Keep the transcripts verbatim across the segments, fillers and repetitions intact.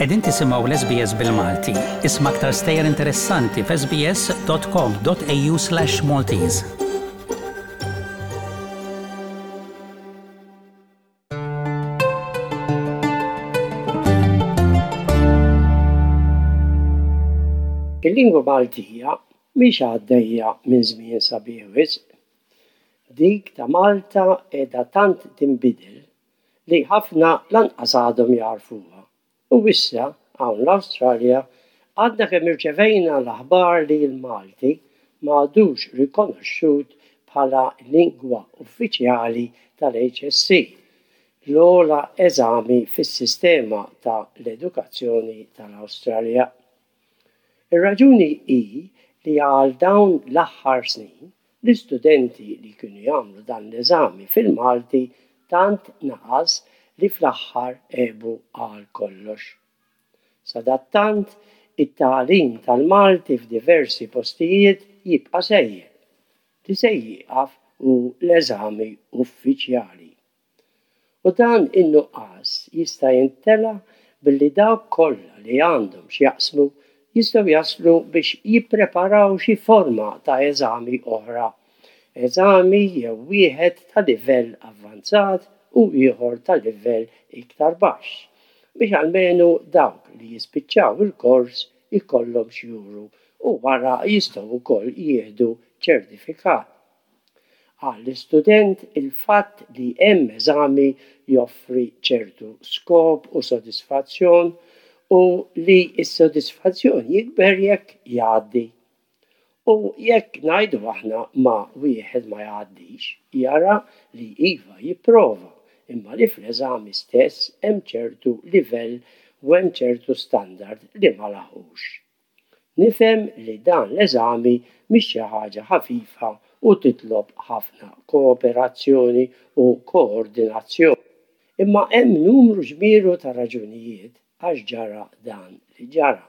Qegħdin tisimgħu l-S B S bil-Malti. Isma' aktar stejjer interessanti f s b s dot com dot a u slash Maltese. Il-lingwa Maltija mhix għaddejja minn żmien sabiħ wisq. Dik ta' Malta qiegħda tant tinbidel li ħafna lanqas għadhom jarfuha. U issa hawn l-Awstralja għadna kemm irċevejna l-aħbar li l-Malti m'għadux rikonoxxut bħala lingwa uffiċjali tal-H S C, l-ogħla eżami fis-sistema ta' l-edukazzjoni tal-Awstralja. Ir-raġuni hi li għal dawn l-aħħar snin l-istudenti li kienu jagħmlu dan l-eżami fil-Malti tant naqas li fl-aħħar ebu għal kollox. Sadattant, it-tagħlim tal-Malti f'diversi postijiet jibqa' sejjer. Li se jieqaf hu l-eżami uffiċjali. U dan in-nuqqas jista' jintela billi dawk kollha li għandhom x'jaqsmu jistgħu jaslu biex jippreparaw xi forma ta' eżami oħra. Eżami jew wieħed ta' livell avvanzat u ieħor ta' livell iktar baxx, biex almenu dawk li jispiċċaw il-kors ikollhom xjuru u wara jistgħu wkoll jieħdu ċertifikat. Għall-istudent il-fatt li hemm eżami joffri ċertu skop u sodisfazzjon u li s-sodisfazzjon jikber jekk jgħaddi. U jekk ngħidu aħna ma wieħed ma jgħaddix, jara li iva jipprova, imma li fl-eżami stess hemm ċertu livell u hemm ċertu standard li ma laħqux. Nifhem li dan l-eżami mhix xi ħaġa ħafifa u titlob ħafna kooperazzjoni u koordinazzjoni. Imma hemm numru ġmieru ta' raġunijiet għax ġara dan li ġara.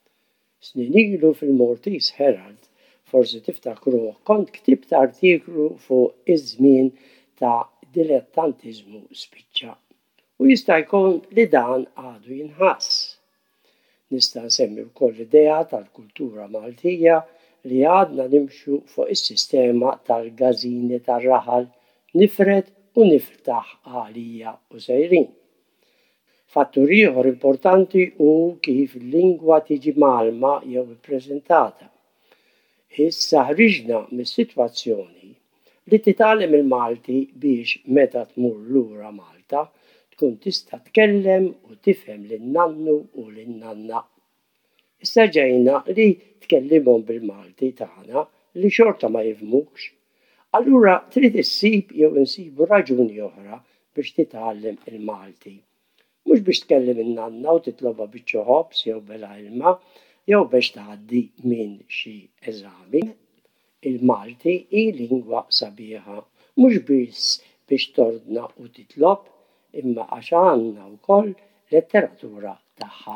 Snin ilu fil-Maltese Herald forsi tiftakruh kont ktibt artiklu fuq iż-żmien ta' dilettantiżmu spiċċa. U jista' jkun li dan għadu jinħass. Nista' nsemmi wkoll l-idea tal-kultura Maltija li għadna nimxu fuq is-sistema tal-gażini tar-raħal nifred u niftaħ għalija u sejrin. Fattur ieħor importanti hu kif il-lingwa tiġi malma jew ippreżentata. Issa ħriġna mis-sitwazzjoni li titgħallem il-Malti biex meta tmur lura Malta tkun tista' tkellem u tifhem lin-nannu u lin-nanna. Issa ġejna li tkellimhom bil-Malti tagħna li xorta ma jifhmux. Allura trid issib jew insibu raġuni oħra biex titgħallem il-Malti. Mhux biex tkellem in-nanna u titlobha biċċa ħobs jew bela ilma jew biex tgħaddi minn xi eżami. Il-Malti hi lingwa sabiħa, mhux biss biex tordna u titlob, imma għax għandna wkoll letteratura tagħha.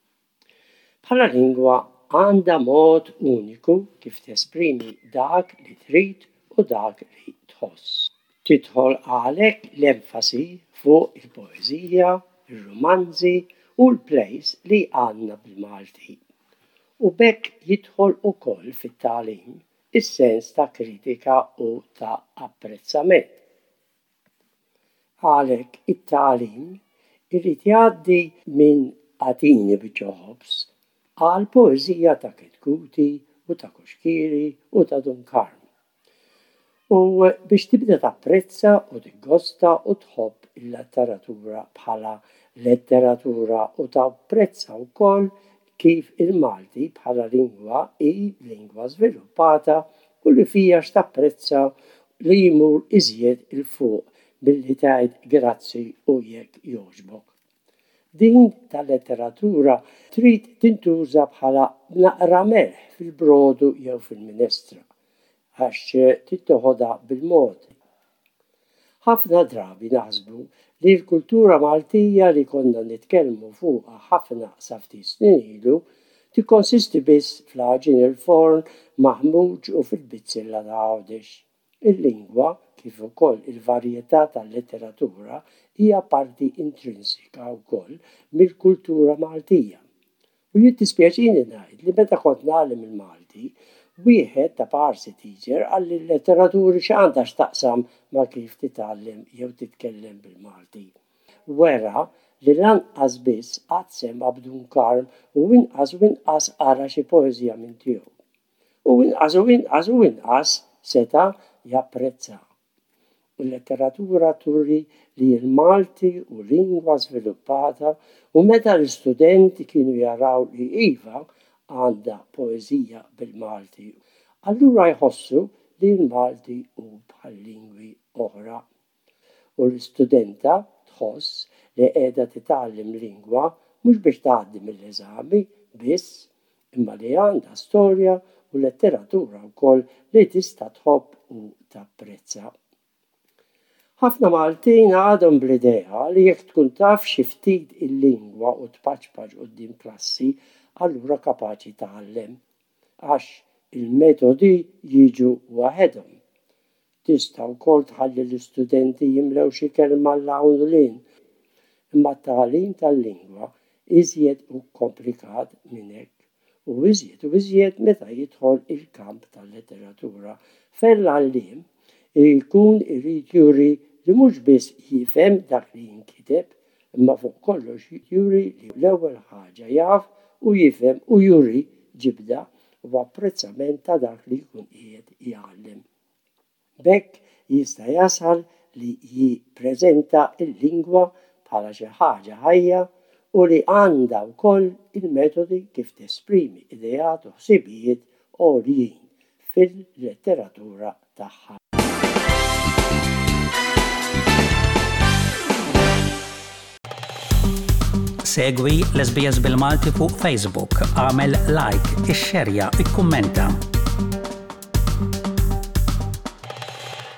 Bħala lingwa għandha mod uniku kif tesprimi dak li trid u dak li tħoss. Tidħol għalhekk l-enfasi fuq il-poeżija, ir-romanzi u l-plejs li għandna bil-Malti. U bekk jidħol ukoll fit-tagħlim is-sens ta' kritika u ta' apprezzament. Għalhekk it-tagħlim irid jgħaddi minn għatini biċċa ħobs għal poeżija ta' Kitkuti u ta' Koxkiri u ta' Dunkarm. U biex tibda tapprezza u tiggosta u tħobb il-letteratura bħala letteratura u tapprezza wkoll kif il-Malti bħala lingwa hi lingwa żviluppata u li fija x'tapprezza li jmur iżjed il fuq billi tgħid grazzi u jekk jogħġbok. Din tal-letteratura trid tintuża bħala naqra melħ fil-brodu jew fil-minestra għax tittoħodha bil-mod. Ħafna drabi naħsbu li l-kultura Maltija li konna nitkellmu fuqha ħafna sa ftit snin ilu tikkonsisti biss fl-għaġin il-forn maħmuġ u fil-bizzilla ta' għawdex. Il-lingwa kif ukoll il-varjetà tal-letteratura hija parti intrinsika wkoll mill-kultura Maltija. U jiddispjaċini ngħid li meta kont nagħlem il-Malti, wieħed ta' parsi teacher għalli l-letteratura x'għandha x'taqsam ma' kif titgħallem jew titkellem bil-Malti. Wera li lanqas biss qatt sema b'dun karm u inqas u inqas qara xi poeżija minn tiegħu. U inqas u inqas u inqas seta' japprezza. Il-letteratura turi li l-Malti u lingwa żviluppata u meta l-istudenti kienu jaraw li iva għandha poeżija bil-Malti, allura jħossu li l-Malti hu bħal lingwi oħra. U l-istudenta tħoss li qiegħda titgħallem lingwa mhux biex tgħaddi mill-eżami biss, imma li għandha storja u letteratura wkoll li tista' tħobb u tapprezza. Ħafna Maltin għadhom bl-idea li jekk tkun taf xi ftit il-lingwa u tpaċpaġ quddiem klassi, allura kapaċi tagħallem, għax il-metodi jiġu waħedhom. Tista' wkoll tħalli l-istudenti jimlew xi kelma l-hawn u lin, imma t-tagħlim tal-lingwa iżjed u komplikat minn hekk u iżjed u iżjed meta jidħol il-kamp tal-letteratura fejn l-għalliem jkun irid juri li mhux biss jifhem dak li jinkiteb, imma fuq kollox juri li l-ewwel ħaġa jaf u jifhem u juri ġibda u apprezzament ta' dak li jkun qiegħed jgħallem. B'hekk jista' jasal li jippreżenta l-lingwa bħala xi ħaġa ħajja u li għandha wkoll il-metodi kif tesprimi ideat u ħsibijiet għoljin fil-letteratura tagħha. Segwi l-S B S bil-Malti fuq Facebook, għamel like, ixxerja, ikkummenta.